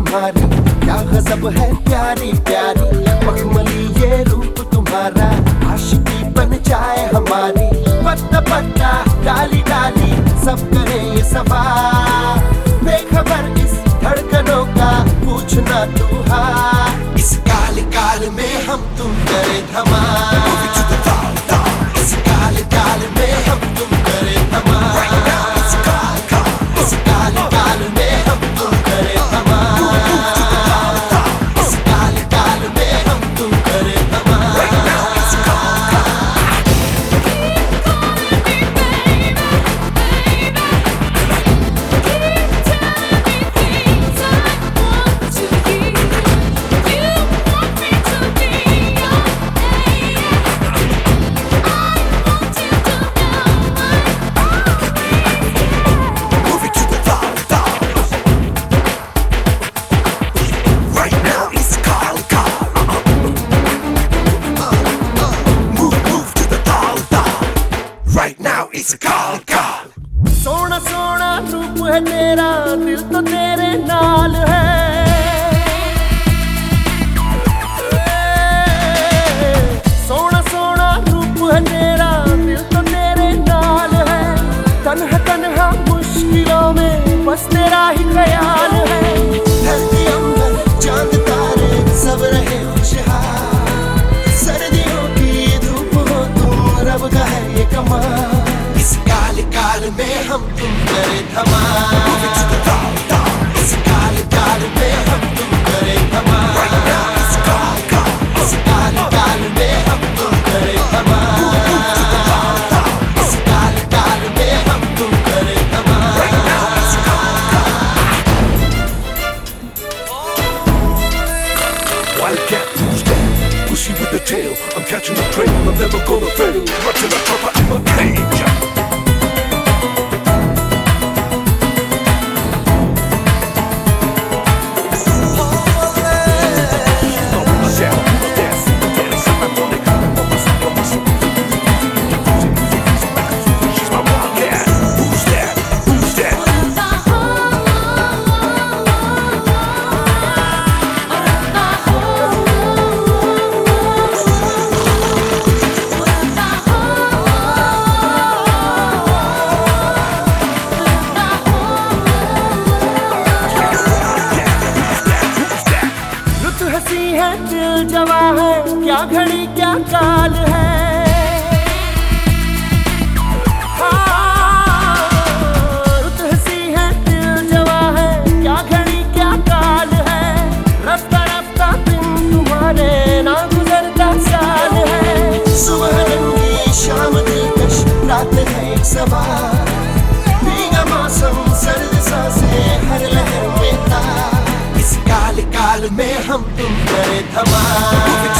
तुम्हारी, क्या गजब है प्यारी प्यारी। मखमली ये रूप तुम्हारा, आशिकी बन जाए हमारी। पत्ता पत्ता डाली डाली सब करे ये सवाल, बेखबर इस धड़कनों का पूछना तू हाल। इस काल काल में हम तुम करे धमाल, इस काल काल में हम तुम करे धमाल। इस काल काल में हम तुम करे धमाल, इस काल काल में हम तुम करे धमाल। It's a call, call. सोना सोना रूप है तेरा, दिल तो तेरे नाल है। सोना सोना रूप है तेरा, दिल तो तेरे नाल है। तन्हा तन्हा मुश्किलों में बस तेरा ही ख्याल है। धरती अंबर चांद तारे सब रहे खुशहाल, सर्दियों की धूप हो तुम, रब का है ये कमाल। इस काल काल में हम तुम करे धमाल, इस काल काल में हम तुम करे धमाल। इस काल काल में हम तुम करे धमाल, इस काल काल में हम तुम करे धमाल। Wildcat Tuesday, pushy with the tail. I'm catching the trail, I'm never gonna fail. Right till I drop out in my cage. हंसी है दिल जवां है, क्या घड़ी क्या काल है। रुत हंसी है दिल जवां है, क्या घड़ी क्या काल है। रफ्ता रफ्ता दिन तुम्हारे ना गुजरता साल है। सुबह रंगी शाम दिलकश रात है एक सवाल, भीगा मौसम सर्द सांसें हर लहर में ताल। इस काल काल में हम तुम करे धमाल।